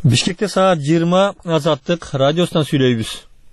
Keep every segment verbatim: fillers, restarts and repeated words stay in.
Бишкекте саат жыйырма Азаттык радиосунан сүйлөйбүз.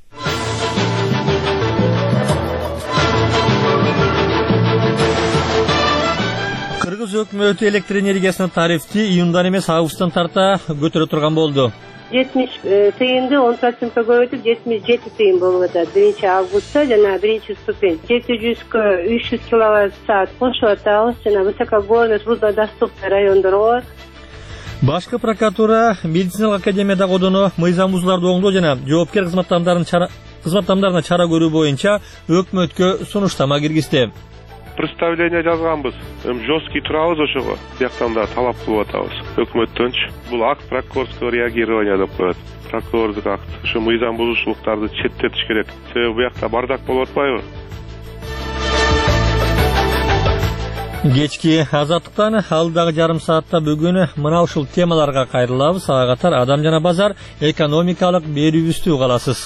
Кыргыз өкмөтү электр энергиясынын тарифти июндан эмес августтан тарта көтөрө турган болду. жетимиш тыйынды он процентке көбөйтүп жетимиш жети тыйын болуп атат биринчи августта жана биринчи ступень жети жүзгө үч жүз киловатт саат кошуп атабыз жана высокогорный труднодоступный райондорго. Башкы прокуратура медициналык академияда кодону мыйзам бузууларды оңдоо жана жоопкер кызматтардын чара кызматтарына чара көрүү боюнча өкмөткө сунуштама киргизди. Представление жазганбыз. Жесткий турабыз ошого. Бияктан да талап кылып атабыз. Өкмөттөнчү. Бул акт прокурорского реагирования деп коет. Прокурордук акт. Ошо мыйзам бузуучулуктарды четтетиш керек. Себеби буякта бардак болуп атпайбы? Кечки Азаттыктан алдагы жарым саатта бүгүн мына ушул темаларга кайрылабыз. Ага катар адам жана базар, экономикалык берүүбүздү угаласыз.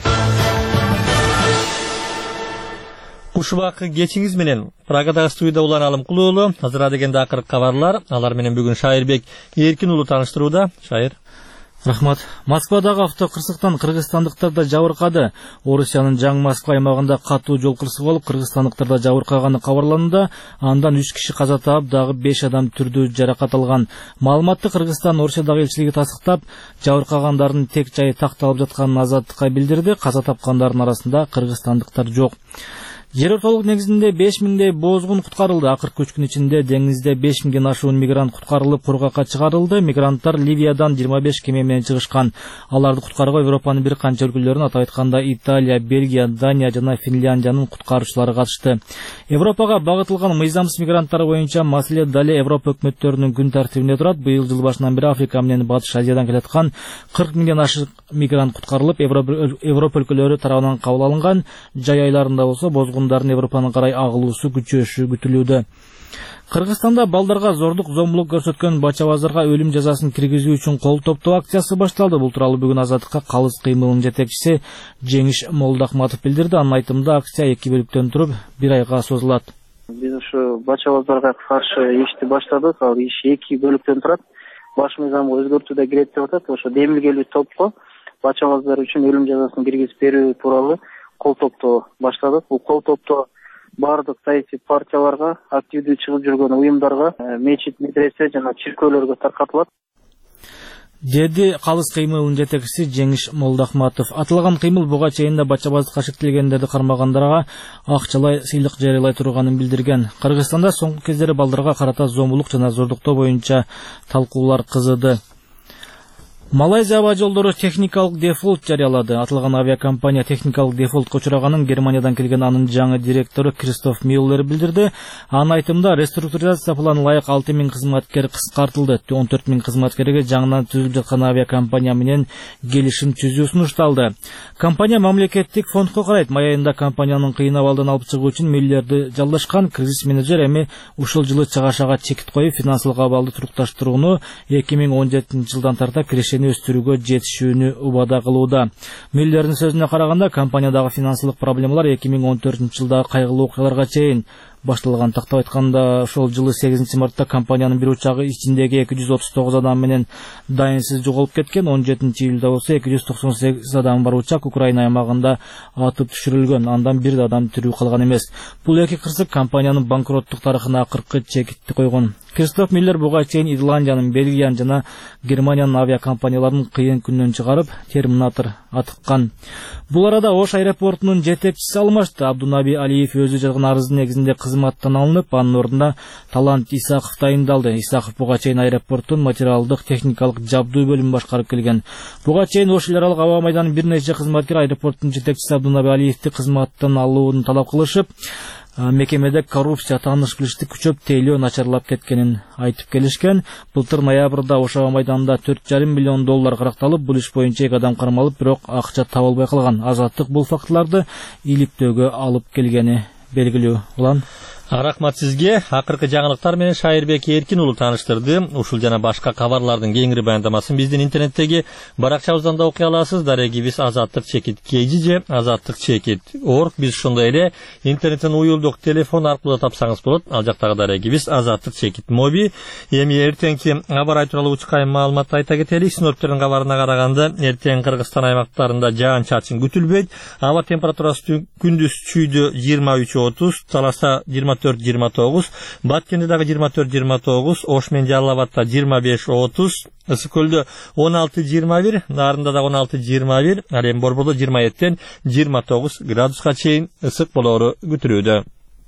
Ушубак кечиңиз менен Прагадагы студияда Улан Алымкулуу уулу, азыр дегенде акыркы кабарлар, алар менен бүгүн Шайырбек Эркин уулу тааныштырууда. Шайыр. Рахмат. Москвадагы автокырсыктан кыргызстандыктар да жабыркады. Орусиянын Жаңы Москва аймагында катуу жол кырсыгы болуп, кыргызстандыктар да жабыркаганы кабарланды. Андан үч киши каза таап, дагы беш адам түрдүү жаракат алган. Маалыматты Кыргызстан Орусиядагы элчилиги тастыктап, жабыркагандардын тек жайы такталып жатканын Азаттыкка билдирди. Каза тапкандардын арасында кыргызстандыктар жок. Жер ортолук негизинде беш миңдей боозгун куткарылды. Акыркы үч күн ичинде деңизде беш миңден ашуун мигрант куткарылып, кургакка чыгарылды. Мигранттар Ливиядан жыйырма беш кеме менен чыгышкан. Аларды куткарууга Европанын бир канча өлкөлөрүн, атап айтканда Италия, Бельгия, Дания жана Финляндиянын куткаруучулары катышты. Европага багытылган мыйзамсыз мигранттар боюнча маселе дале Европа өкмөттөрүнүн күн тартибинде турат. Быйыл жыл башынан бери Африка менен Батыш Азиядан келаткан кырк миңден ашык мигрант куткарылып, Европа өлкөлөрү тарабынан кабыл алынган. Жай айларында болсо бозгундардын Европанын карай агылуусу күчөшү күтүлүүдө. Кыргызстанда балдарга зордук зомбулук көрсөткөн бачабаздарга өлүм жазасын киргизүү үчүн кол топтоо акциясы башталды. Бул тууралуу бүгүн Азаттыкка калыс кыймылынын жетекчиси Жеңиш Молдахматов билдирди. Анын айтымында акция эки бөлүктөн туруп бир айга созулат. Биз ушу бачабаздарга каршы ишти баштадык. Ал иш эки бөлүктөн турат. Баш мыйзамга өзгөртүү да кирет деп атат. Ошо демилгелүү топко бачабаздар үчүн өлүм жазасын киргизип берүү тууралуу кол топтоо баштадык. Бул кол топтоо бардык саясий партияларга, активдүү чыгып жүргөн уюмдарга, мечит, медресе жана чиркөөлөргө таркатылат. Деди калыс кыймылынын жетекчиси Жеңиш Молдахматов. Атылган кыймыл буга чейин да бачабаздыкка шектелгендерди кармагандарга акчалай сыйлык жарыялай турганын билдирген. Кыргызстанда соңку кездери балдарга карата зомбулук жана зордуктоо боюнча талкуулар кызыды. Малайзия аба жолдору техникалык дефолт жарыялады. Атылган авиакомпания техникалык дефолтко учраганын Германиядан келген анын жаңы директору Кристоф Мюллер билдирди. Анын айтымында реструктуризация планына ылайык алты миң кызматкер кыскартылды. он төрт миң кызматкерге жаңынан түзүлүп жаткан авиакомпания менен келишим түзүү сунушталды. Компания мамлекеттик фондко карайт. Май айында компаниянын кыйын абалдан алып чыгуу үчүн миллиарды жалдашкан. Кризис менеджер эми ушул жылы чыгашага чекит коюп, финансылык абалды турукташтырууну эки миң он жетинчи жылдан тарта кирешени өстүрүүгө жетишүүнү убада кылууда. Миллердин сөзүнө караганда, компаниядагы финансылык проблемалар эки миң он төртүнчү жылдагы кайгылуу окуяларга чейин башталган. Тактап айтканда, ошол жылы сегизинчи мартта компаниянын бир учагы ичиндеги эки жүз отуз тогуз адам менен дайынсыз жоголуп кеткен. он жетинчи июлда болсо эки жүз токсон сегиз адам бар учак Украина аймагында атып түшүрүлгөн. Андан бир адам тирүү калган эмес. Бул эки кырсык компаниянын банкроттук тарыхына акыркы чекитти койгон. Кристоф Мюллер буга чейин Ирландиянын, Бельгиянын жана Германиянын авиакомпанияларын кыйын күндөн чыгарып, терминатор атыккан. Бул арада Ош аэропортунун жетекчиси алмашты. Абдунаби Алиев өзү жазган арыздын негизинде кызматтан алынып, анын ордуна Талант Исаков тайындалды. Исаков буга чейин аэропорттун материалдык техникалык жабдуу бөлүмүн башкарып келген. Буга чейин Ош эл аралык аба майданынын бир нече кызматкер аэропорттун жетекчиси Абдунаби Алиевди кызматтан алууну талап кылышып, мекемеде коррупция, тааныш билиштик күчөп, тейлөө начарлап кеткенин айтып келишкен. Былтыр ноябрда Ош аба майданында төрт жарым миллион доллар каракталып, бул иш боюнча эки адам кармалып, бирок акча табылбай калган. Азаттык бул фактыларды иликтөөгө алып келгени белгилүү. Улан Рахмат сизге. Акыркы жаңылыктар менен Шайырбек Эркин уулу тааныштырды. Ушул жана башка кабарлардын кеңири баяндамасын биздин интернеттеги баракчабыздан да окуй аласыз. Дарегибиз азаттык чекит кей жи же азаттык чекит орг. Биз ошондой эле интернеттен уюлдук телефон аркылуу тапсаңыз болот. Ал жактагы дарегибиз азаттык чекит моби. Эми эртеңки аба ырайы тууралуу учкайым маалыматты айта кетелик. Синоптиктердин кабарына караганда эртең Кыргызстан аймактарында жаан чачын күтүлбөйт. Аба температурасы күндүз чүйдө жыйырма үч отуз, Таласта жыйырма төрт жыйырма тогуз, Баткенде дагы жыйырма төрт жыйырма тогуз, Ош менен Жалал Абадта жыйырма беш отуз, Ысык көлдө он алты жыйырма бир, Нарында дагы он алты жыйырма бир, ал эми Борбордо жыйырма жетиден жыйырма тогуз градуска чейин ысык болоору күтүлүүдө.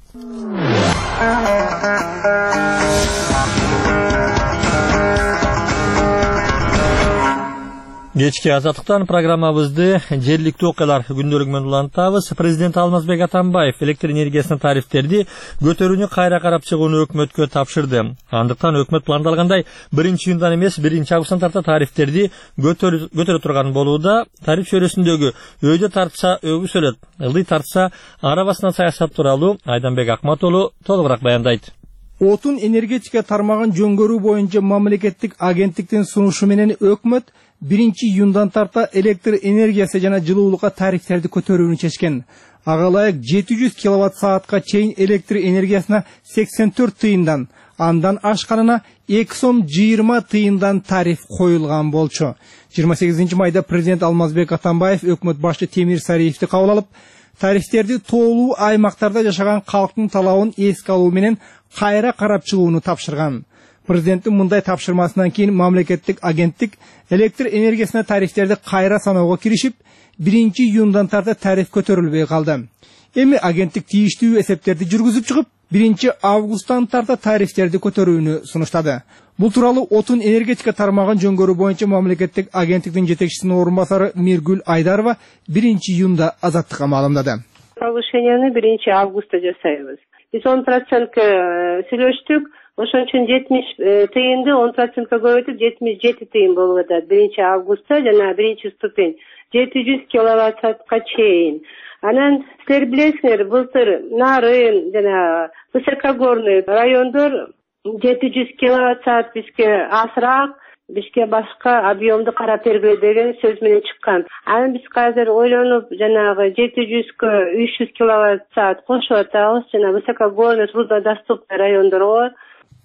Кечки азаттыктан программабызды жергиликтүү окуялар күндөлүгү менен улантабыз. Президент Алмазбек Атамбаев электр энергиясынын тарифтерди көтөрүүнү кайра карап чыгууну өкмөткө тапшырды. Андыктан өкмөт пландалгандай биринчи июндан эмес биринчи августтан тарта тарифтерди көтөрө турган болууда. Тариф чөйрөсүндөгү өйдө тартса өгүс өлөт, ылдый тартса арабасынан саясат тууралуу Айданбек Акмат уулу толугураак баяндайт. Отун энергетика тармагын жөнгөрүү боюнча мамлекеттик агенттиктин сунушу менен өкмөт биринчи июндан тарта электр энергиясы жана жылуулукка тарифтерди көтөрүүнү чечкен. Ага ылайык жети жүз киловатт саатка чейин электр энергиясына сексен төрт тыйындан, андан ашканына эки сом жыйырма тыйындан тариф коюлган болчу. жыйырма сегизинчи майда президент Алмазбек Атамбаев өкмөт башчы Темир Сариевди кабыл алып, тарифтерди тоолуу аймактарда жашаган калктын талабын эске алуу менен кайра карап чыгууну тапшырган. Президенттин мындай тапшырмасынан кийин мамлекеттик агенттик электр энергиясына тарифтерди кайра саноого киришип, биринчи июндан тарта тариф көтөрүлбөй калды. Эми агенттик тийиштүү эсептерди жүргүзүп чыгып, биринчи августтан тарта тарифтерди көтөрүүнү сунуштады. Бул тууралуу отун энергетика тармагын жөнгөрүү боюнча мамлекеттик агенттиктин жетекчисинин орун басары Миргүл Айдарова биринчи июнда азаттыкка маалымдады. Повышенияны биринчи августта жасайбыз. Биз он процентке сүйлөштүк. Ошон үчүн жетимиш тыйынды он процентке көбөйтүп жетимиш жети тыйын болуп атат. биринчи августта жана биринчи ступень жети жүз киловатт саатка чейин. Анан силер билесиңер, былтыр Нарын жана Высокогорный райондор жети жүз киловатт саат бизге азыраак, бизге башка объемду карап бергиле деген сөз менен чыккан. Анан биз азыр ойлонуп жанагы жети жүзгө үч жүз киловатт саат кошуп атабыз жана Высокогорный труднодоступный райондорго.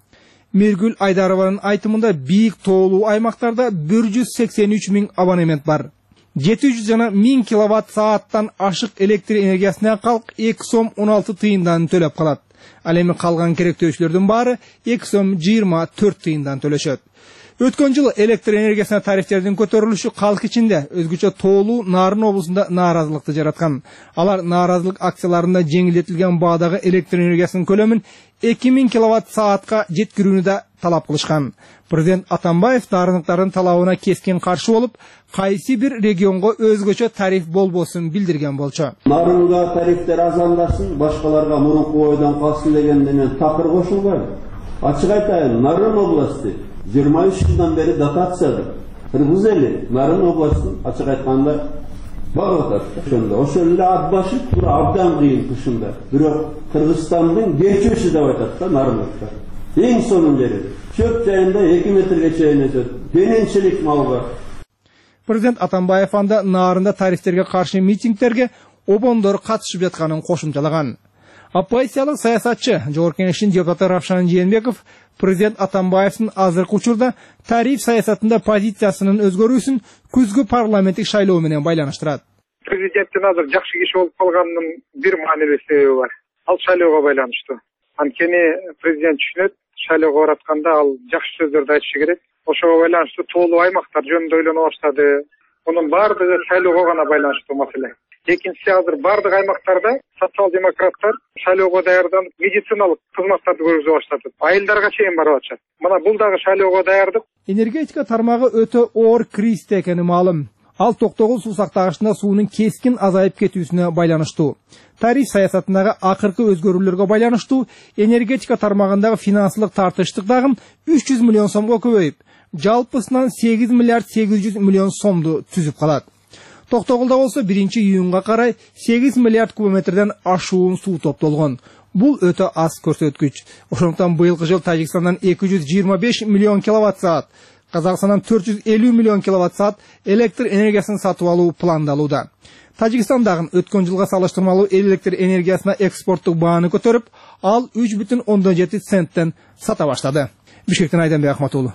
Миргүл Айдарованын айтымында бийик тоолуу аймактарда бир жүз сексен үч миң абонемент бар. жети жүз жана миң киловатт сааттан ашык электр энергиясына калк эки сом он алты тыйындан төлөп калат. Ал эми калган керектөөчүлөрдүн баары эки сом жыйырма төрт тыйындан төлөшөт. Өткөн жылы электр энергиясына тарифтердин көтөрүлүшү калк ичинде өзгөчө тоолуу Нарын облусунда нааразылыкты жараткан. Алар нааразылык акцияларында жеңилдетилген баадагы электр энергиясынын көлөмүн эки миң киловатт саатка жеткирүүнү да талап кылышкан. Президент Атамбаев нарыныктардын талабына кескин каршы болуп, кайсы бир регионго өзгөчө тариф болбосун билдирген болчу. Нарынга тарифтер азамдасын, башкаларга мурунку ойдон калсын дегенде мен такыр кошулбайм. Ачык айтайын, Нарын областы жыйырма үч жылдан бери дотацияда. Кыргыз эли Нарын областын ачык айтканда багып атат. Ошондо ошол эле ат башы туура абдан кыйын кышында. Бирок Кыргызстандын кечүүсү деп атат да нарынлыктар. Эң сонун жери. Чөп жайында эки метрге чейин өсөт. Дененчилик малга. Президент Атамбаев анда Нарында тарифтерге каршы митингтерге обондор катышып жатканын кошумчалаган. Оппозициялык саясатчы Жогорку Кеңештин депутаты Равшан Жээнбеков президент Атамбаевдин азыркы учурда тариф саясатында позициясынын өзгөрүүсүн күзгү парламенттик шайлоо менен байланыштырат. Президенттин азыр жакшы киши болуп калганынын бир маанилүү себеби бар. Ал шайлоого байланыштуу. Анткени президент түшүнөт, шайлоого баратканда ал жакшы сөздөрдү айтышы керек. Ошого байланыштуу тоолуу аймактар жөнүндө ойлоно баштады. Мунун баардыгы шайлоого гана байланыштуу маселе. Экинчиси, азыр бардык аймактарда социал-демократтар шайлоого даярданып медициналык кызматтарды көргөзө баштады. Айылдарга чейин барып атышат. Мына бул дагы шайлоого даярдык. Энергетика тармагы өтө оор кризисте экени маалым. Ал токтогул суу сактагычында суунун кескин азайып кетүүсүнө байланыштуу. Тариф саясатындагы акыркы өзгөрүүлөргө байланыштуу энергетика тармагындагы финансылык тартыштык дагы үч жүз миллион сомго көбөйүп, жалпысынан сегиз миллиард сегиз жүз миллион сомду түзүп калат. Токтогулда болсо биринчи июнга карай сегиз миллиард кубометрден ашуун суу топтолгон. Бул өтө аз көрсөткүч. Ошондуктан быйылкы жыл Тажикстандан эки жүз жыйырма беш миллион киловатт саат, Казакстандан төрт жүз элүү миллион киловатт саат электр энергиясын сатып алуу пландалууда. Тажикстан дагы өткөн жылга салыштырмалуу электр энергиясына экспорттук бааны көтөрүп, ал үч бүтүн ондон жети центтен сата баштады. Бишкектен Айданбек Ахматуулу.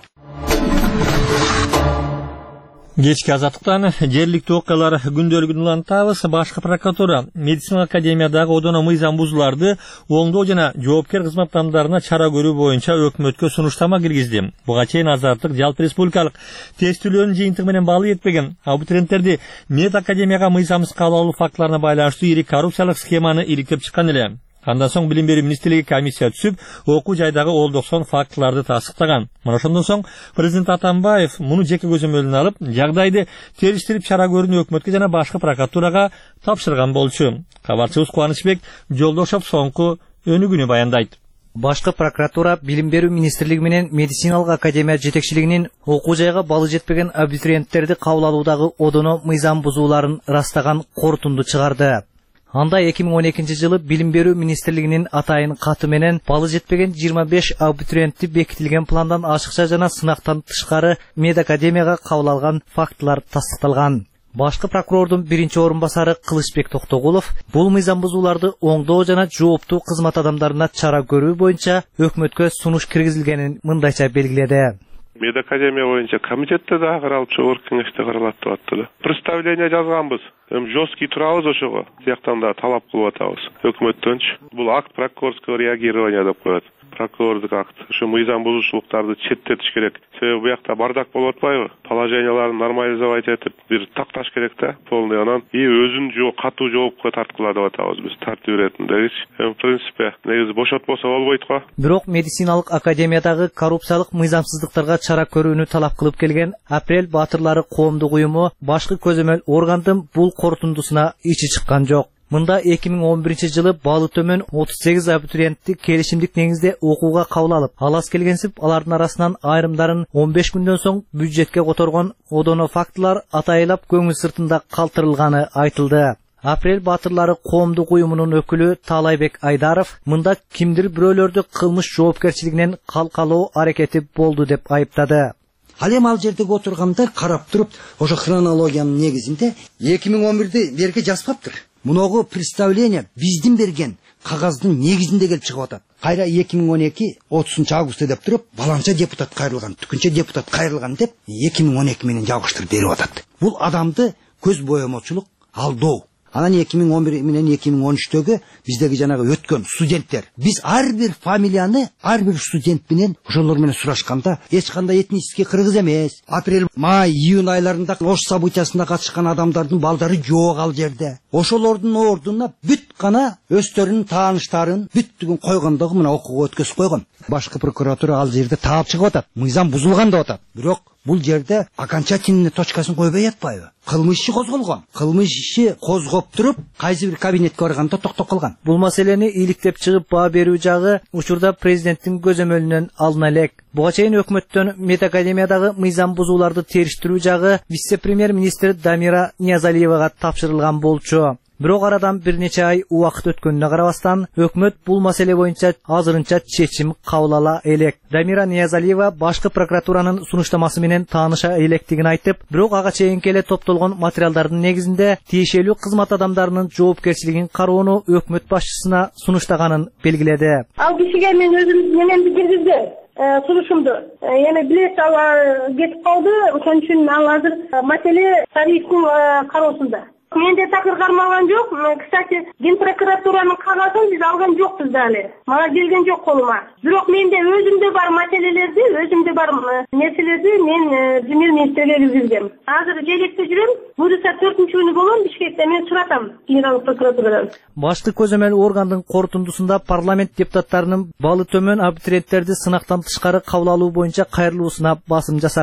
Кечки азаттыктан жергиликтүү окуялар күндөлүгүн улантабыз. Башкы прокуратура медицина академиядагы одоно мыйзам бузууларды оңдоо жана жоопкер кызмат адамдарына чара көрүү боюнча өкмөткө сунуштама киргизди. Буга чейин азаттык жалпы республикалык тестүүлөөнүн жыйынтыгы менен баалы жетпеген абитуриенттерди мед академияга мыйзамсыз кабыл алуу фактыларына байланыштуу ири коррупциялык схеманы иликтеп чыккан эле. Андан соң билим берүү министрлиги комиссия түзүп, окуу жайдагы олдоксон фактыларды тастыктаган. Мына ошондон соң президент Атамбаев муну жеке көзөмөлүнө алып, жагдайды териштирип чара көрүүнү өкмөткө жана башкы прокуратурага тапшырган болчу. Кабарчыбыз Кубанычбек Жолдошов соңку өнүгүүнү баяндайт. Башкы прокуратура билим берүү министрлиги менен медициналык академия жетекчилигинин окуу жайга балы жетпеген абитуриенттерди кабыл алуудагы одоно мыйзам бузууларын растаган корутунду чыгарды. Анда эки миң он экинчи жылы билим берүү министрлигинин атайын каты менен балы жетпеген жыйырма беш абитуриентти бекитилген пландан ашыкча жана сынактан тышкары мед академияга кабыл алган фактылар тастыкталган. Башкы прокурордун биринчи орун басары Кылычбек Токтогулов бул мыйзам бузууларды оңдоо жана жооптуу кызмат адамдарына чара көрүү боюнча өкмөткө сунуш киргизилгенин мындайча белгиледи. Мед академия боюнча комитетте да каралып, чогорку кеңеште каралат деп атты. Представление жазганбыз. Эми жесткий турабыз ошого. Тияктан да талап кылып атабыз. Өкмөттөнчү. Бул акт прокурорского реагирования деп коет. Прокурордук акт. Ошо мыйзам бузуучулуктарды четтетиш керек. Себеби буякта бардак болуп атпайбы? Положенияларын нормализовать этип, бир такташ керек да, полный анан и өзүн жок катуу жоопко тарткыла деп атабыз биз тартип иретиндегичи. Эми в принципе, негизи бошотпосо болбойт го. Бирок медициналык академиядагы коррупциялык мыйзамсыздыктарга чара көрүүнү талап кылып келген Апрель Баатырлары коомдук уюму башкы көзөмөл органдын бул корутундусуна ичи чыккан жок. Мында эки миң он биринчи жылы баалы төмөн отуз сегиз абитуриентти келишимдик негизде окууга кабыл алып, алас келгенсип, алардын арасынан айрымдарын он беш күндөн соң бюджетке которгон одоно фактылар атайылап көңүл сыртында калтырылганы айтылды. Апрель Баатырлары коомдук уюмунун өкүлү Таалайбек Айдаров мында кимдир бирөөлөрдү кылмыш жоопкерчилигинен калкалоо аракети болду деп айыптады. Ал эми ал жерде отурганда карап туруп, ошо хронологиянын негизинде эки миң он бирде берге жазбаптыр. Муногу представление биздин берген кагаздын негизинде келип чыгып атат. Кайра эки миң он эки отузунчу августта деп туруп, баланча депутат кайрылган, түкүнчө депутат кайрылган деп эки миң он эки менен жабыштырып берип атат. Бул адамды көз боемочулук, алдоо. Анан эки миң он бир менен эки миң он үчтөгү биздеги жанагы өткөн студенттер. Биз ар бир фамилияны, ар бир студент менен ошолор менен сурашканда эч кандай этнический кыргыз эмес. Апрель, май, июнь айларында ош событиясына катышкан адамдардын балдары жок ал жерде. Ошолордун ордуна бүт гана өздөрүнүн тааныштарын бүттүгүн койгондогу мына окууга өткөзүп койгон. Башкы прокуратура ал жерде таап чыгып атат. Мыйзам бузулган деп атат. Бирок бул жерде окончательный точкасын койбой атпайбы? Кылмыш иши козголгон. Кылмыш иши козгоп туруп, кайсы бир кабинетке барганда токтоп калган. Бул маселени иликтеп чыгып баа берүү жагы учурда президенттин көзөмөлүнөн алына элек. Буга чейин өкмөттөн мед академиядагы мыйзам бузууларды териштирүү жагы вице-премьер-министр Дамира Ниязалиевага тапшырылган болчу. Бирок арадан бир нече ай убакыт өткөнүнө карабастан, өкмөт бул маселе боюнча азырынча чечим кабыл ала элек. Дамира Ниязалиева башкы прокуратуранын сунуштамасы менен тааныша электигин айтып, бирок ага чейинки эле топтолгон материалдардын негизинде тиешелүү кызмат адамдарынын жоопкерчилигин кароону өкмөт башчысына сунуштаганын белгиледи. Ал кишиге мен өзүм менен киргизди. Сунушумду. Эми билет алар кетип калды. Ошон үчүн ал азыр маселе тарифтин кароосунда. Менде такыр кармалган жок. Кстати, Ген прокуратуранын кагазын биз алган жокпуз дали. Мага келген жок колума. Бирок менде өзүмдө бар маселелерди, өзүмдө бар нерселерди мен премьер-министрге билдирдим. Азыр желекте жүрөм. Буюрса төртүнчү күнү болом Бишкекте, мен суратам генералдык прокуратурадан. Башкы көзөмөл органдын корутундусунда парламент депутаттарынын баалы төмөн абитуриенттерди сынактан тышкары кабыл алуу боюнча кайрылуусуна басым жасаган.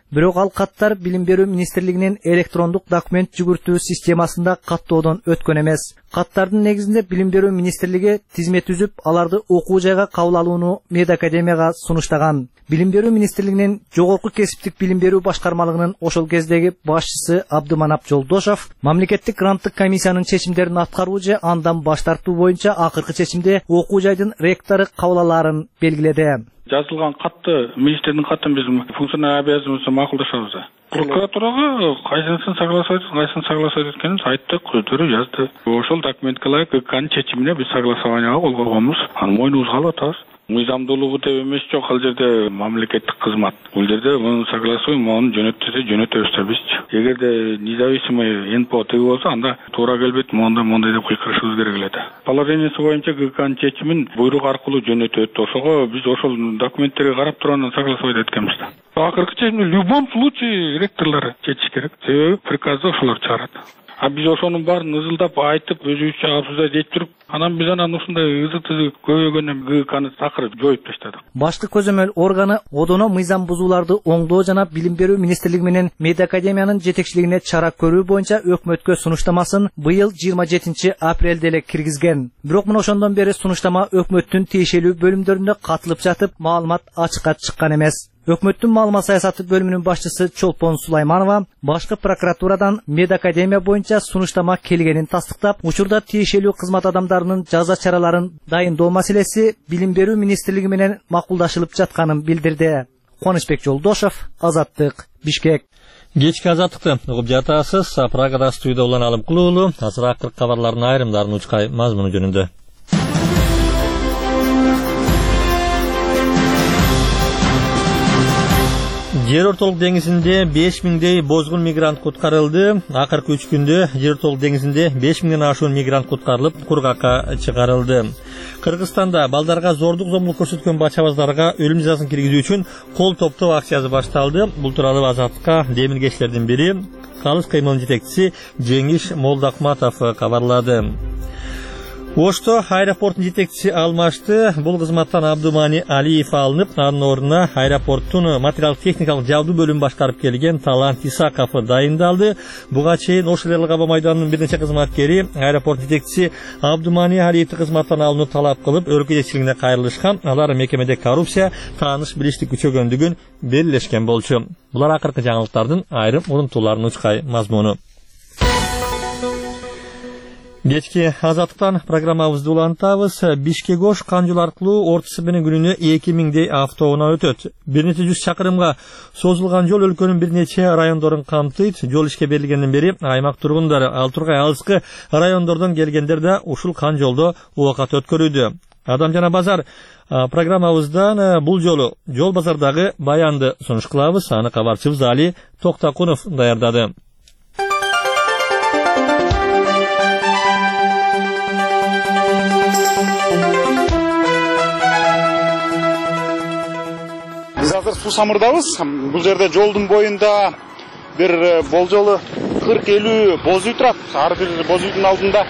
Бирок ал каттар Билим берүү министрлигинин электрондук документ жүгүртүү системасында каттоодон өткөн эмес. Каттардын негизинде Билим берүү министрлиги тизмет түзүп, аларды окуу жайга кабыл алууну медакадемияга сунуштаган. Билим берүү министрлигинин жогорку кесиптик билим берүү башкармалыгынын ошол кездеги башчысы Абдыманап Жолдошов мамлекеттик гранттык комиссиянын чечимдерин аткаруу же андан баш тартуу боюнча акыркы чечимде окуу жайдын ректору кабыл алаарын белгиледи. Жазылган катты, министрдин катын биз функционалдык обязанностун макулдашабыз. Прокуратурага кайсысын согласовать, кайсысын согласовать эткенин айтты, өздөрү жазды. Ошол документке ылайык ГКнын чечимине биз согласованияга кол койгонбуз. Анын мойнубузга алып атабыз. Мыйзамдуулугу деп эмес жок, ал жерде мамлекеттик кызмат. Бул жерде муну согласуем, муну жөнөттүсө жөнөтөбүз да биз. Эгерде независимый эн пэ о тиги болсо, анда туура келбейт, монда мондай деп кыйкырышыбыз керек эле да. Положениясы боюнча ГКнын чечимин буйрук аркылуу жөнөтөт. Ошого биз ошол документтерге карап туруп анан согласовать эткенбиз да. Акыркы чечимди в любом случае ректорлор чечиш керек. Себеби приказды ошолор чыгарат. А биз ошонун баарын ызылдап айтып, өзүбүзчө абсурда дейт туруп, анан биз анан ушундай ызы-тызы көбөйгөндөн ГКны чакырып жоюп таштадык. Башкы көзөмөл органы одоно мыйзам бузууларды оңдоо жана Билим берүү министрлиги менен медакадемиянын жетекчилигине чара көрүү боюнча өкмөткө сунуштамасын быйыл жыйырма жетинчи апрелде эле киргизген. Бирок мына ошондон бери сунуштама өкмөттүн тиешелүү бөлүмдөрүндө катылып жатып, маалымат ачыкка чыккан эмес. Өкмөттүн маалымат саясаты бөлүмүнүн башчысы Чолпон Сулайманова башкы прокуратурадан медакадемия боюнча сунуштама келгенин тастыктап, учурда тиешелүү кызмат адамдарынын жаза чараларын дайындоо маселеси Билим берүү министрлиги менен макулдашылып жатканын билдирди. Кубанычбек Жолдошов, Азаттык, Бишкек. Кечки азаттыкты угуп жатасыз. Прагада студияда улан алым кылуулу. Азыр акыркы кабарлардын айрымдарын учкай мазмуну жөнүндө. Жер ортолук деңизинде беш миңдей бозгун мигрант куткарылды. Акыркы үч күндө Жер ортолук деңизинде беш миңден ашуун мигрант куткарылып, кургакка чыгарылды. Кыргызстанда балдарга зордук зомбулук көрсөткөн бачабаздарга өлүм жазасын киргизүү үчүн кол топтоо акциясы башталды. Бул тууралуу Азаттыкка демилгечтердин бири, Калыс кыймылдын жетекчиси Жеңиш Молдахматов кабарлады. Ошто аэропорттун жетекчиси алмашты. Бул кызматтан Абдумани Алиев алынып, анын ордуна аэропорттун материалдык техникалык жабдуу бөлүмүн башкарып келген Талант Исаков дайындалды. Буга чейин Ош Эл Аба майданынын бир нече кызматкери аэропорт жетекчиси Абдумани Алиевди кызматтан алууну талап кылып, өлкө жетекчилигине кайрылышкан. Алар мекемеде коррупция, тааныш билиштик күчөгөндүгүн белгилешкен болчу. Булар акыркы жаңылыктардын айрым урунтууларын учкай мазмуну. Кечки азаттыктан программабызды улантабыз. Бишкек-Ош канжол аркылуу орто эсебинен күнүнө эки миңдей автоунаа өтөт. Бир нече жүз чакырымга созулган жол өлкөнүн бир нече райондорун камтыйт. Жол ишке берилгенден бери аймак тургундары, ал тургай алыскы райондордон келгендер да ушул канжолдо убакыт өткөрүүдө. Адам жана базар программабыздан бул жолу жол базардагы баянды сунуш кылабыз. Аны кабарчыбыз Али Токтакунов даярдады. Суу самырдабыз. Бул жерде жолдун боюнда бир болжолу кырк элүү боз үй турат. Ар бир боз үйдүн алдында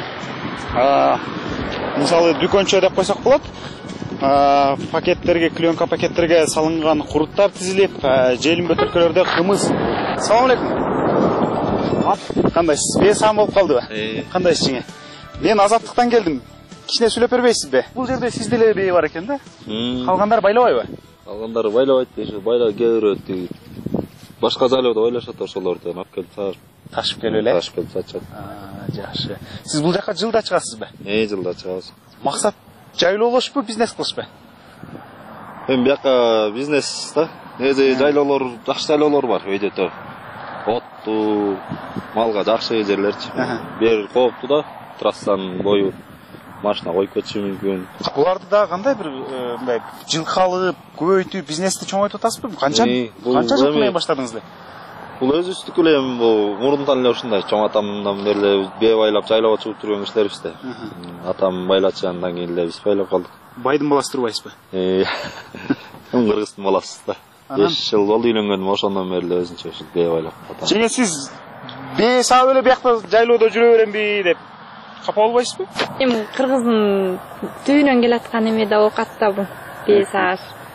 мисалы дүкөнчө деп койсок болот. Пакеттерге, клеенка пакеттерге салынган куруттар тизилип, желим бөтөлкөлөрдө кымыз. Салам алейкум. Кандайсыз? Бе сам болуп калдыбы? Кандайсыз жеңе? Мен Азаттыктан келдим. Кичине сүйлөп бербейсизби? Бул жерде сизде эле бээ бар экен да? Калгандар байлабайбы? Калгандары байлабайт дейши, байла келип берет. Башка жайларда байлашат ошолорду, алып келип ташып. Ташып келип эле? Ташып келип сатышат. Жакшы. Сиз бул жака жылда чыгасызбы? Э, жылда чыгабыз. Максат жайлоолошпу, бизнес кылышпы? Эми бияка бизнес да. Неде жайлоолор, жакшы жайлоолор бар өйдө. Отту, малга жакшы жерлерчи. Бер коопту да, трассанын бою машина коюп кетиши мүмкүн. Буларды да кандай бир мындай жылкы алып, көбөйтүп, бизнести чоңойтуп атасызбы? Канча канча жыл менен баштадыңыз? Бул өзүбүздүкү эле мурунтан эле ушундай чоң атамдан бери эле бээ байлап жайлап чыгып жүргөн кишилербиз да. Атам байлачы, андан кийин эле биз байлап калдык. Байдын баласы турбайсызбы? Э. Кыргыздын баласы да. беш жыл болду үйлөнгөнүм, ошондон бери эле өзүнчө ушул бээ байлап атам. Жеңе сиз бээ саап эле биякта жайлоодо жүрө беремби деп капа болбойсузбу? Эми кыргыздын түйүнөн келаткан эме да оокат да бул бээ сааш.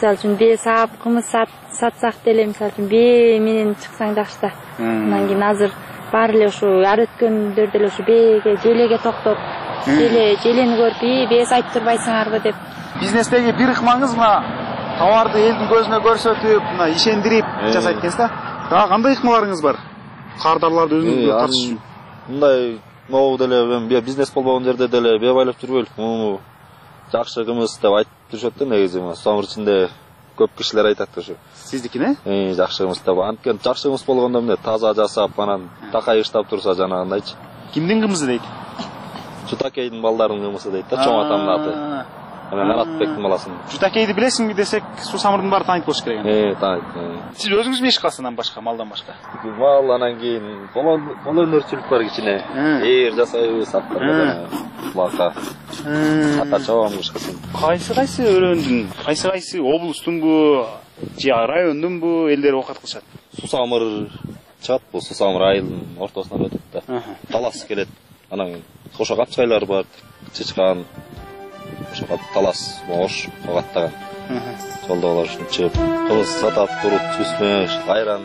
мисалы үчүн бээ саап кымыз сатсак деле мисалы үчүн бээ менен чыксаң жакшы да. Андан кийин азыр баары эле ушу ар өткөндөр деле ушу бээге желеге токтоп желе желени көрүп ии бээ сайтып турбайсыңарбы деп. Бизнестеги бир ыкмаңыз мына товарды элдин көзүнө көрсөтүп, мына ишендирип жасайт экенсиз да. Дагы кандай ыкмаларыңыз бар? Кардарларды өзүңүзгө тартыш. Мындай могу деле бизнес болбогон жерде деле бээ байлап жүрбөйлүк. Жакшы кымыз деп айтып жүрүшөт да негизи. Сомур ичинде көп кишилер айтат ушу. Сиздикине? Э, жакшы кымыз деп. Анткени жакшы кымыз болгондо эмне таза жасап, анан такай ыштап турса жанагындайчы. Кимдин кымызы дейт? Чутакейдин балдарынын кымызы дейт да, чоң атамдын аты. Анан Аратбектин баласын. Чутакейди билесиңби десек, Суу Самырдын баары тааныт болуш керек. Э, тааныт. Сиз өзүңүз иш кыласыз анан башка, малдан башка? Мал анан кийин кол өнөрчүлүк бар кичине. Ээр жасайбыз, аттарга, бака. Ата чабам кышкысын. Кайсы кайсы өрөөндүн, кайсы кайсы облустунбу, же райондунбу элдер оокат кылышат? Суу Самыр чат, бул Суу Самыр айылынын ортосунан өтөт да. Талас келет. Анан кошо капчайлар бар, чычкан. Ошо талас, мош, кагаттаган. Жолдо алар үчүн чыгып, кымыз сатат, курут, сүзмөш, айран.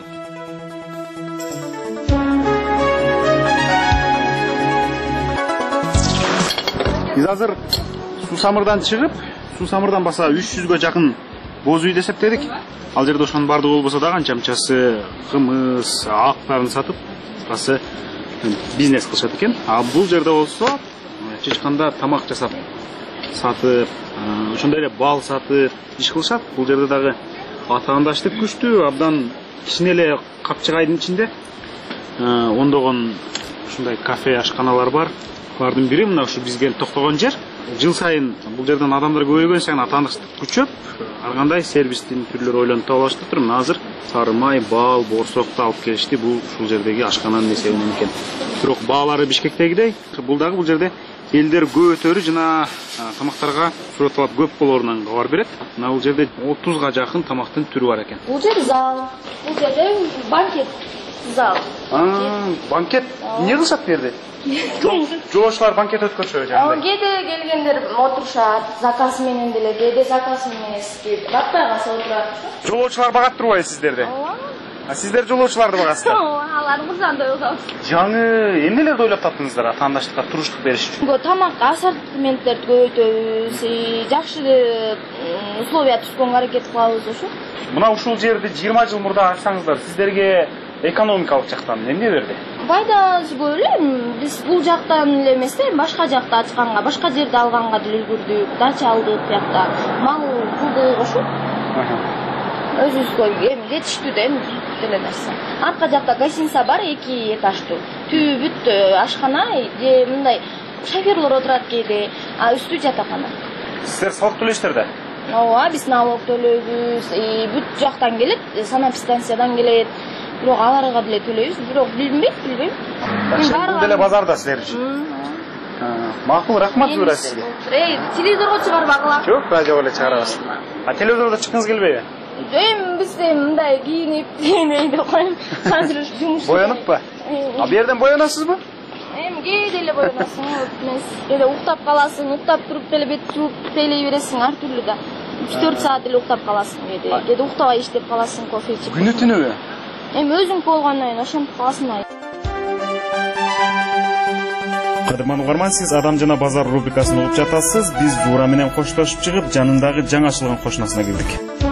Биз азыр Суу Самырдан чыгып, Суу Самырдан баса үч жүзгө жакын боз үйдө эсептедик. Ал жерде ошонун бардыгы болбосо да канчамчасы кымыз, актарын сатып, басы бизнес кылышат экен. А бул жерде болсо чычканда тамак жасап сатып, ошондой эле бал сатып иш кылышат. Бул жерде дагы атаандаштык күчтүү, абдан кичине эле капчыгайдын ичинде ондогон ушундай кафе, ашканалар бар. Булардын бири мына ушу биз келип токтогон жер. Жыл сайын бул жерден адамдар көбөйгөн сайын атаандаштык күчөп, ар кандай сервистин түрлөрү ойлонуп табылыштыр. Мына азыр сары май, бал, борсокту алып келишти. Бул ушул жердеги ашкананын эсебинен экен. Бирок баалары Бишкектегидей, бул дагы бул жерде элдер көп өтөрү жана тамактарга суратталып көп болорунан кабар берет. Мына бул жерде отузга жакын тамактын түрү бар экен. Бул жер зал, бул жерде банкет зал. А, банкет эмне кылышат бу жерде? Жолоочулар банкет өткөрчү жана. Кээде келгендер отурушат, заказ менен деле, кээде заказ эмес, кээде батпай калса отурат. Жолоочулар багат турбайбы сиздерди? А сиздер жолоочуларды багасыздар? Алар мырзандай болот. Жаңы эмнелерди ойлоп таптыңыздар атаандаштыкка туруштук бериш үчүн? Тамак ассортименттерди көбөйтөбүз, жакшы условия түзгөнгө аракет кылабыз ошо. Мына ушул жерди жыйырма жыл мурда ачсаңыздар, сиздерге экономикалык жактан эмне берди? Пайдасы көп эле. Биз бул жактан эле эмес, башка жакта ачканга, башка жерде алганга деле үлгүрдүк, дача алдык буякта. Мал кылдык ошо. Өзүбүзгө эми жетиштүү да эми деле нерсе. Арка жакта гостиница бар, эки этаждуу. Түбү бүт ашкана, же мындай шоферлор отурат кээде, а үстү жатакана. Сиздер салык төлөйсүздөр да? Ооба, биз налог төлөйбүз, бүт жактан келет, санэпидстанциядан келет. Бирок аларга деле төлөйбүз, бирок билбейм, билбейм. Бул деле базарда силер үчүн. Макул, рахмат Зура сизге. Эй, телевизорго чыгарбагыла. Жок, радиого эле чыгарабыз. А телевизордо чыккыңыз келбейби? Эми биз мындай кийинип, дейди коем. Азыр жумуш. Бояныппы? А бу жерден боянасызбы? Эми кээде эле боянасың, эмес. Кээде уктап каласың, уктап туруп деле бет жууп тейлей бересиң, ар түрлүү да. үч төрт саат эле уктап каласың кээде. Кээде уктабай иштеп каласың, кофе ичип. Күнү түнүбү? Эми өзүң болгондон кийин ошентип каласың. Кадырман угарман, сиз Адам жана базар рубрикасын угуп жатасыз. Биз Зура менен коштошуп чыгып, жанындагы жаңы ачылган кошунасына кирдик.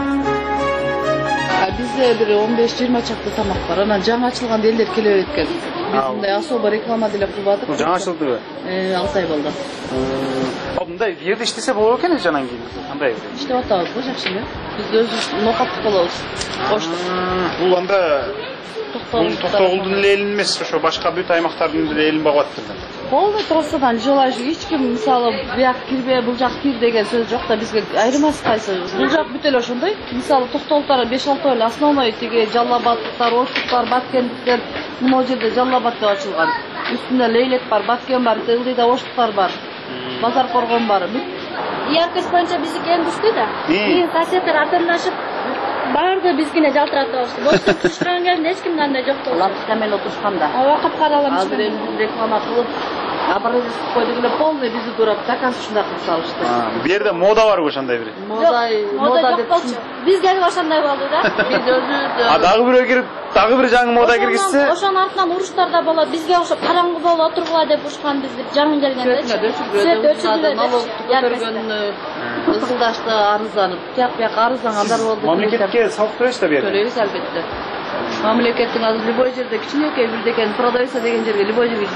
Бизде бир он беш жыйырма чакты тамак бар. Анан жаңы ачылган элдер келе берет экен. Биз мындай особо реклама деле кылып атып. Жаңы ачылдыбы? Э, алты ай болду. А мындай жерде иштесе болот экен жанан кийин. Кандай? Иштеп атабыз го жакшы эле. Биз өзүбүз нокаттык болобуз. Коштук. Бул анда Токтогулдун эле элин эмес, ошо башка бүт аймактардын деле элин багып атат. Полный трассадан жол ачып, эч ким мисалы бияк кирбе, бул жак кир деген сөз жок да, бизге айырмасы кайсы. Бул жак бүт эле ошондой. Мисалы Токтогулдар беш алты эле основной тиги Жаллабадтар, Оштуктар, Баткендиктер, мына жерде Жаллабад деп ачылган. Үстүндө Лейлек бар, Баткен бар, Ылдыйда Оштуктар бар. Базар Коргон бар. Яркость боюнча биздики эң күчтүү да. Кийин соседтер артындашып барды бизгине жалтыратып алышты. Боштон турушкан кезде эч ким андай жок болду. Лампочка менен отурушканда. Убакыт караламыз. Азыр эми реклама кылып образец кылып койдук эле полный бизди турап заказ ушундай кылып салышты. Бу жерде мода барбы ошондой бир? Мода мода деп болчу. Бизге эле ошондой болду да. Биз өзүбүз. А дагы бирөө кирип, дагы бир жаңы мода киргизсе? Ошонун артынан уруштар да болот. Бизге ошо караңгы болуп отургула деп ушкан бизди жаңы келгенде. Свет өчүрүлөт. Налогду көргөн ысылдашты арызданып, тияк бияк арыздангандар болду. Мамлекетке салык төлөйсүз да берди? Төлөйбүз албетте. Мамлекеттин азыр любой жерде кичинекей бирдекени продавца деген жерге любой жерге.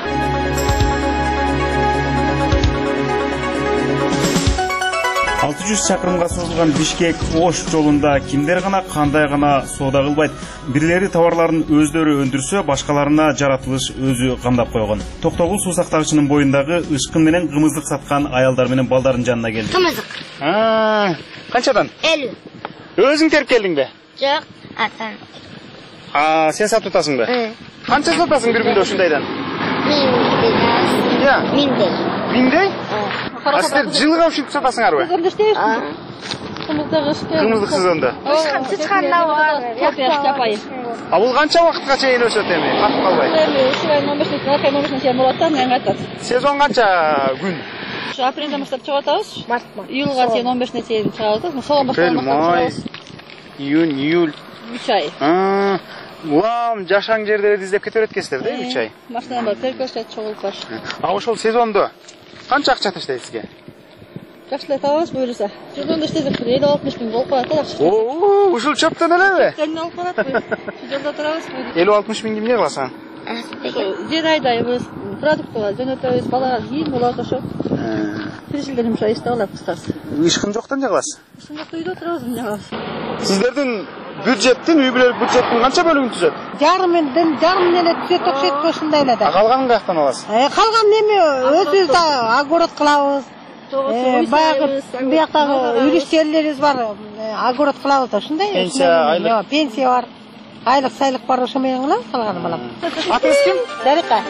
алты жүз чакырымга созулган Бишкек Ош жолунда кимдер гана кандай гана соода кылбайт. Бирлери товарларын өздөрү өндүрсө, башкаларына жаратылыш өзү камдап койгон. Токтогул суу сактагычынын боюндагы ышкын менен кымыздык саткан аялдар менен балдардын жанына келди. Кымыздык. А, канчадан? элүү. Өзүң терип келдиңби? Жок, атан. А, сен сатып атасыңбы? Канча сатасың бир күндө ушундайдан? Миңдей. Миңдей. Миңдей? А силер жылга ушинтип сатасыңарбы? Кымыздык ышкы. Кымыздык сезонда. Сычканда бар. Жапайы. А бул канча убакытка чейин өсөт эми? Катып калбай. Эми ушул айдын он бешинчи апрель он бешинчи болот да, мен кайтат. Сезон канча күн? Ушу апрелден баштап чыгып атабыз. Мартта. Июлга чейин он бешине чейин чыгабыз. Соон баштап чыгабыз. Июнь, июль. үч ай. А, улам жашаң жерлерди издеп кете берет экенсиздер да, үч ай. Машина бар, теркөчөт, чогулуп бар. А ошол сезондо канча акча таштайт сизге? Жакшылай табабыз буюрса. Сезонда иштесек элүү алтымыш миң болуп калат да жакшы. Оо, ушул чөптөн элеби? Эмне болуп калат? Жолдо турабыз. элүү алтымыш миңди эмне кыласың? Жер айдайбыз, продуктылар жөнөтөбүз, балага кийин болот ошо. Тиричилдер жумшай иштеп алат кыскасы. Ышкын жоктон жагыласыз? Ышкын жокто үйдө турабыз, эмне кылабыз? Сиздердин бюджеттин, үй бүлөлүк бюджеттин канча бөлүгүн түзөт? Жарымын, жарым эле түзөт окшойт ушундай эле да. Калганын каяктан аласыз? Калган эми өзүбүз да огород кылабыз. Баягы бияктагы үлүс жерлерибиз бар, огород кылабыз да ушундай. Пенсия, айлык. Пенсия бар. Айлык сайлык бар, ошо менен кылабыз калганы балам. Атыңыз ким? Дарика.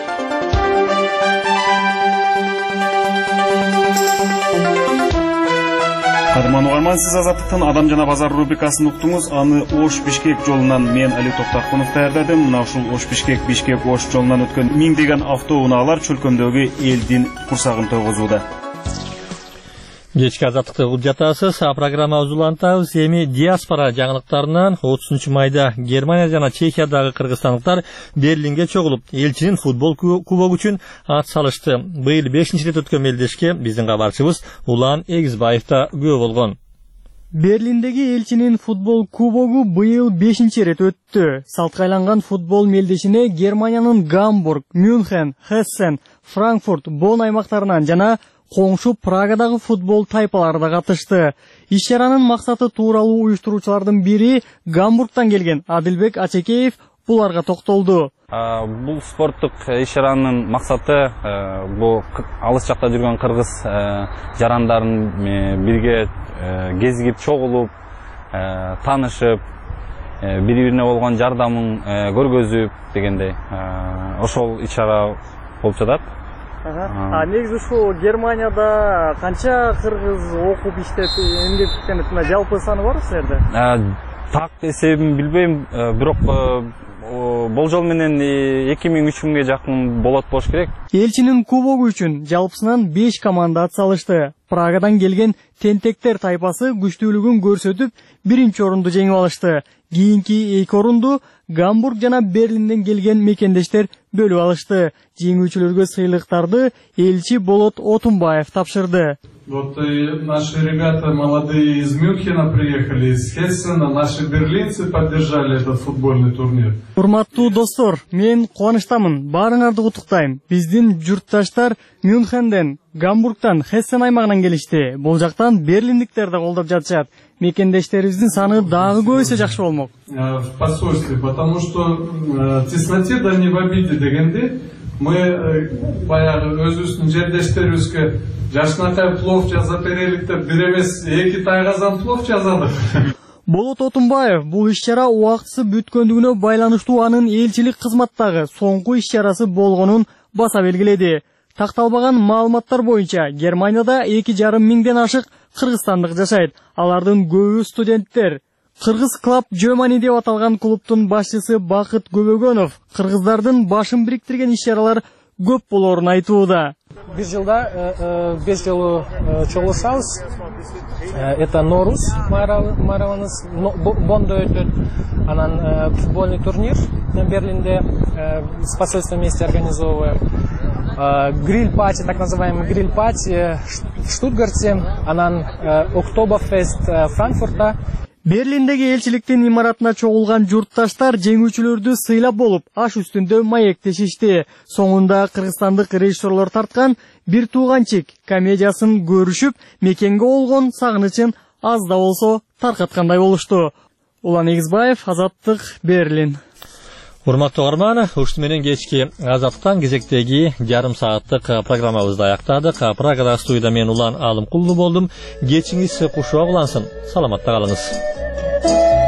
Кадырман угарман, сиз Азаттыктын Адам жана базар рубрикасын уктуңуз. Аны Ош Бишкек жолунан мен Али Токтакунов даярдадым. Мына ушул Ош Бишкек Бишкек Ош жолунан өткөн миңдеген автоунаалар чөлкөмдөгү элдин курсагын тойгозууда. Кечки Азаттыкты угуп жатасыз. Программа узулантабыз. Эми диаспора жаңылыктарынан отузунчу майда Германия жана Чехиядагы кыргызстандыктар Берлинге чогулуп, элчинин футбол кубогу үчүн ат салышты. Быйыл бешинчи рет өткөн мелдешке биздин кабарчыбыз Улан Эгизбаев да күбө болгон. Берлиндеги элчинин футбол кубогу быйыл бешинчи рет өттү. Салтка айланган футбол мелдешине Германиянын Гамбург, Мюнхен, Хессен, Франкфурт, Бон аймактарынан жана коңшу Прагадагы футбол тайпалары да катышты. Иш-чаранын максаты тууралуу уюштуруучулардын бири Гамбургтан келген Адилбек Ачекеев буларга токтолду. Бул спорттук иш-чаранын максаты бул алыс жакта жүргөн кыргыз жарандарын бирге кезигип чогулуп, таанышып, бири-бирине болгон жардамын көргөзүп дегендей ошол иш-чара болуп жатат. А негизи ушул Германияда канча кыргыз окуп иштеп эмгек кеткен, жалпы саны барбы силерде? Так эсебин билбейм, бирок болжол менен эки миң үч миңге жакын болот болуш керек. Элчинин кубогу үчүн жалпысынан беш команда ат салышты. Прагадан келген тентектер тайпасы күчтүүлүгүн көрсөтүп, биринчи орунду жеңип алышты. Кийинки эки орунду Гамбург жана Берлинден келген мекендештер бөлүп алышты. Жеңүүчүлөргө сыйлыктарды элчи Болот Отунбаев тапшырды. Вот наши ребята молодые из Мюнхена приехали, из Хессена, наши берлинцы поддержали этот футбольный турнир. Урматтуу достор, мен кубанычтамын, баарыңарды куттуктайм. Биздин журтташтар Мюнхенден, Гамбургтан, Хессен аймагынан келишти. Бул жактан берлиндиктер да колдоп жатышат. Мекендештерибиздин саны дагы көбөйсө жакшы болмок. В посольстве, потому что тесноте да не в обиде дегенде, мы баягы өзүбүздүн жердештерибизге жашынакай плов жаза берелик деп бир эмес эки тайгазан плов жазадык. Болот Отунбаев бул иш-чара убактысы бүткөндүгүнө байланыштуу анын элчилик кызматтагы соңку иш-чарасы болгонун баса белгиледи. Такталбаган маалыматтар боюнча Германияда эки жарым миңден ашык кыргызстандык жашайт. Алардын көбү студенттер. Кыргыз клуб Жомани деп аталган клубтун башчысы Бакыт Көбөгөнов кыргыздардын башын бириктирген иш-чаралар көп болорун айтууда. бир жылда беш жолу чогулушабыз. Это Норус майрамыбыз Бонда өтөт. Анан футбольный турнир Берлинде с посольством вместе организовываем. Гриль-пати, так называемый гриль-пати в Штутгарте, анан Октоберфест Франкфурта. Берлиндеги элчиликтин имаратына чогулган журтташтар жеңүүчүлөрдү сыйлап болуп, аш үстүндө маектешишти. Соңунда кыргызстандык режиссерлор тарткан «Бир тууганчик» комедиясын көрүшүп, мекенге болгон сагынычын аз да болсо таркаткандай болушту. Улан Эгизбаев, Азаттык, Берлин. Урматтуу угарман, ушуну менен кечки Азаттыктан кезектеги жарым сааттык программабызды аяктадык. Прагада студияда мен Улан Алымкулуу болдум. Кечиңиз кушуак улансын. Саламатта калыңыз.